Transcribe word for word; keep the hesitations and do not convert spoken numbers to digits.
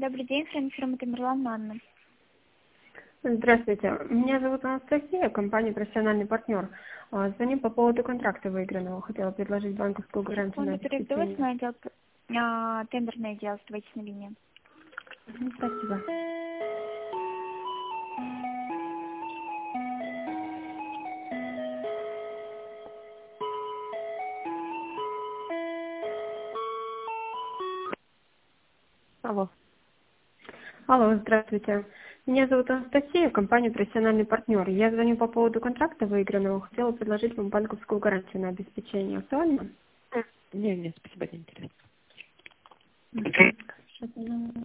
Добрый день, с вами фирма Тамерлан Манна. Здравствуйте, меня зовут Анастасия, компания «Профессиональный партнер». А, Звоню по поводу контракта выигранного. Хотела предложить банковскую гарантию на Секунду, передавать обеспечение. на отдел, а, тендерный отдел, оставайтесь на линии. Мгм, Спасибо. Алло. Алло, здравствуйте. Меня зовут Анастасия, компания «Профессиональный партнер». Я звоню по поводу контракта выигранного. Хотела предложить вам банковскую гарантию на обеспечение. Актуально? Не, нет, спасибо, не интересно. Мгм. Что-то, ну,